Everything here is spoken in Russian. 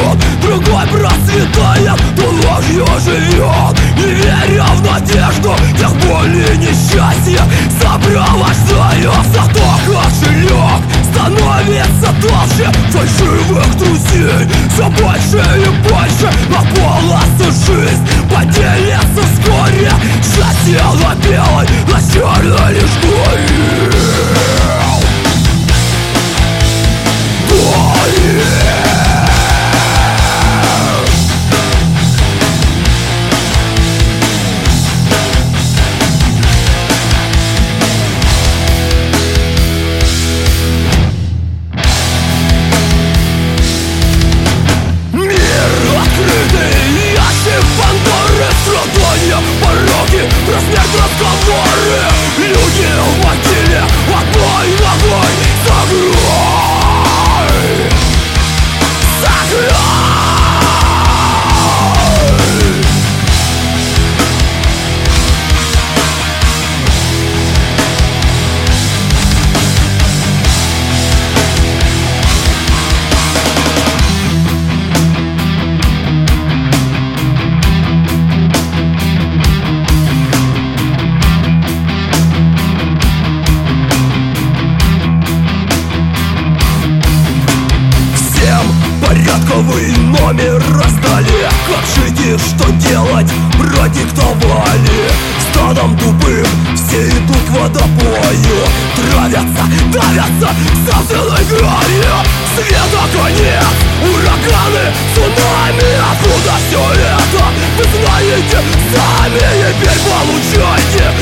идет, другой процветает, то ложью живет. Не веря в надежду, тех боли и несчастья сопровождается то, как жилек становится толще фальшивых друзей. Все больше и больше на полосу жизнь поделится вскоре. Счастье на белой, на черной лишь горит. Пороги, про смерть разговоры. Люди в могиле одной ногой. Закрой, закрой. Порядковый номер раздали. Как жить и что делать, продиктовали. Стадом тупым все идут к водопою. Травятся, давятся собственной гранью. Света конец, ураганы, цунами. Откуда все это? Вы знаете сами, теперь получайте.